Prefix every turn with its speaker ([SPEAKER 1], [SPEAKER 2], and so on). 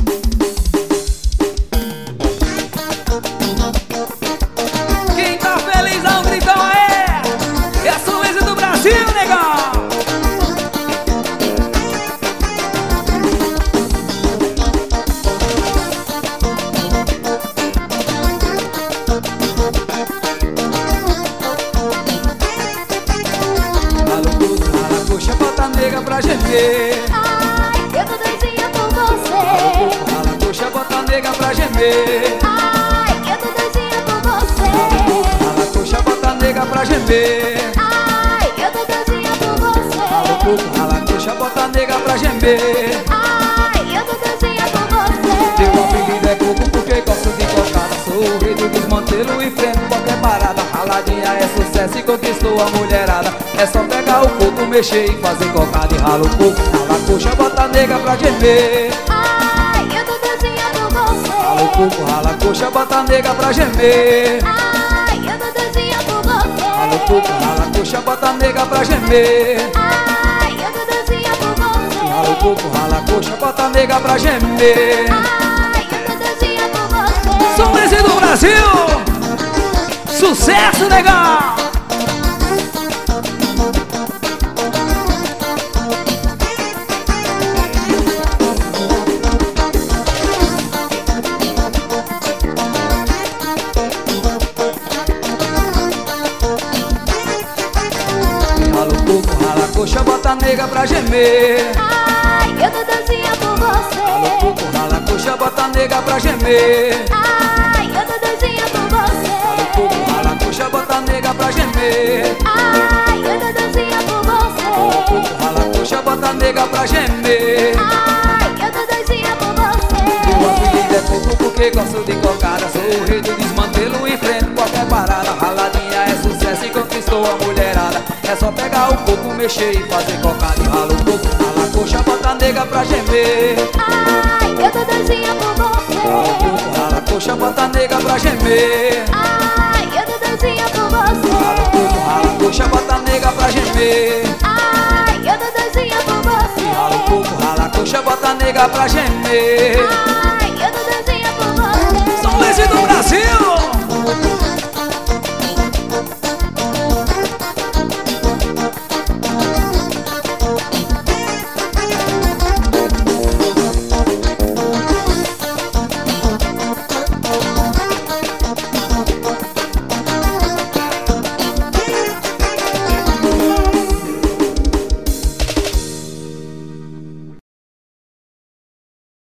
[SPEAKER 1] Quem tá feliz dá um gritão aí. É a Suíça do Brasil, negão. Rala coxa, bota nega pra gemer.
[SPEAKER 2] Ai, eu tô doidinha por você.
[SPEAKER 1] Rala coxa, bota nega pra gemer.
[SPEAKER 2] Ai, eu tô doidinha por você.
[SPEAKER 1] Rala coxa, bota nega pra gemer.
[SPEAKER 2] Ai, eu tô doidinha por você.
[SPEAKER 1] Rala coxa, bota nega pra gemer.
[SPEAKER 2] Ai, eu tô doidinha por você.
[SPEAKER 1] Teu apelido é coco porque gosto de cocada. Sou o rei do desmantelo e freno qualquer parada. Raladinha é sucesso e conquistou a mulherada. É só pegar o coco, mexer e fazer cocada. E rala o coco, rala a coxa, bota nega pra gemer.
[SPEAKER 2] Ai, eu tô doidinha por você.
[SPEAKER 1] Rala o coco, rala a coxa, bota nega pra gemer.
[SPEAKER 2] Ai, eu tô doidinha por você.
[SPEAKER 1] Rala o coco, rala a coxa, bota nega pra gemer.
[SPEAKER 2] Ai, eu tô doidinha por você.
[SPEAKER 1] Rala o coco, rala a coxa, bota nega pra gemer.
[SPEAKER 2] Ai, eu tô doidinha por você.
[SPEAKER 1] São esse do Brasil! Sucesso, negão! Rala o coco, rala a coxa, bota nega pra gemer.
[SPEAKER 2] Ai, eu tô doidinha por você.
[SPEAKER 1] Rala o coco, rala a coxa, bota nega pra gemer.
[SPEAKER 2] Ai, eu tô doidinha por você.
[SPEAKER 1] Rala o coco, rala a coxa, bota nega pra gemer.
[SPEAKER 2] Ai, eu tô doidinha por
[SPEAKER 1] Rala o
[SPEAKER 2] você.
[SPEAKER 1] coco, rala a coxa, bota nega pra gemer.
[SPEAKER 2] Ai, eu tô doidinha por você.
[SPEAKER 1] Meu apelido é coco porque gosto de cocada. Sou o rei do desmantelo e freno qualquer parada. Raladinha é sucesso e conquistou a mulherada. É só pegar o coco, mexer e fazer cocada. E rala o coco, rala a coxa, bota nega pra gemer.
[SPEAKER 2] Ai, eu tô doidinha por você.
[SPEAKER 1] Rala o coco, rala a coxa, bota nega pra gemer.
[SPEAKER 2] Ai, eu tô doidinha por você.
[SPEAKER 1] Rala o coco, rala a coxa, bota nega pra gemer.
[SPEAKER 2] Ai, eu tô doidinha por você.
[SPEAKER 1] Rala o coco, rala a coxa, bota nega pra gemer.
[SPEAKER 2] Ai, eu tô doidinha por você.
[SPEAKER 1] São esse do Brasil!